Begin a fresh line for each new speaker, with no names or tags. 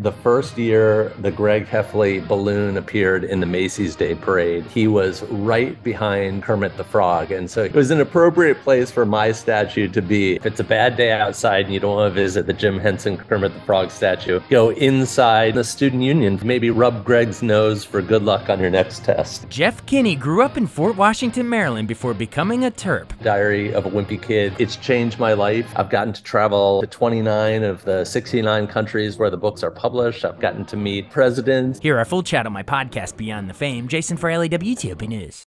The first year the Greg Heffley balloon appeared in the Macy's Day Parade, he was right behind Kermit the Frog. And so it was an appropriate place for my statue to be. If it's a bad day outside and you don't want to visit the Jim Henson Kermit the Frog statue, go inside the student union, maybe rub Greg's nose for good luck on your next test.
Jeff Kinney grew up in Fort Washington, Maryland before becoming a Terp.
Diary of a Wimpy Kid. It's changed my life. I've gotten to travel to 29 of the 69 countries where the books are published. I've gotten to meet presidents.
Hear our full chat on my podcast, Beyond the Fame. Jason Fraley, WTOP News.